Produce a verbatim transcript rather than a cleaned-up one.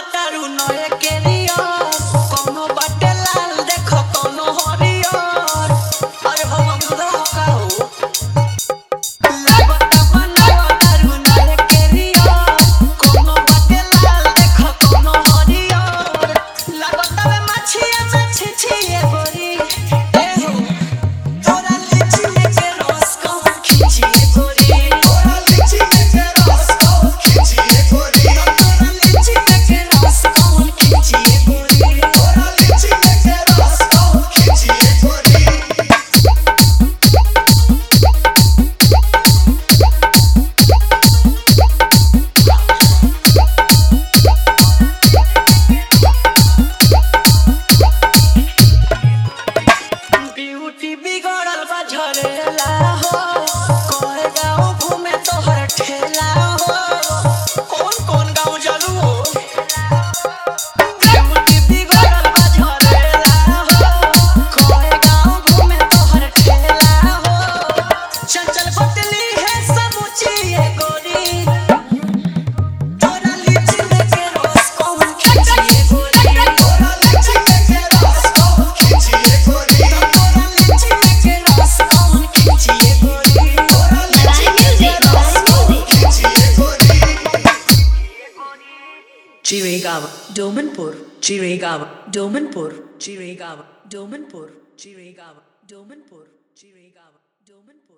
तारू नए के रिया कोनो बाटे लाल देखो कोनो हरियर अरे हो अमरुदा हो का हो लगता बनावा तारू नए के रिया कोनो बाटे लाल देखो कोनो हरियर लगता में मछिया मछी छिए गोरी ए हो तोरा लीची में के रस को खींचिए गोरी तोरा लीची में के रस को खींचिए गोरी तोरा लीची में के रस को खींचिए गोरी तोरा लीची में के रस को खींचिए गोरी ब्यूटी बिगड़ल बा झरेला हो कोई गाँव घूमे तोहर ठेला हो कौन कौन गाँव चलू हो ब्यूटी बिगड़ल बा झरेला हो कोई गाँव घूमे तोहर ठेला हो चंचल पतली है समूची ये गोरी तोरा लीची में के रस कौन खींचिए गोरी तोरा लीची में के रस कौन खींचिए गोरी तोरा लीची में के रस कौन खींचिए गोरी तोरा लीची में के रस कौन खींचिए गोरी Chirigava, Domanpur, Chirigava, Domanpur, Chirigava, Domanpur, Chirigava, Domanpur, Chirigava, Domanpur.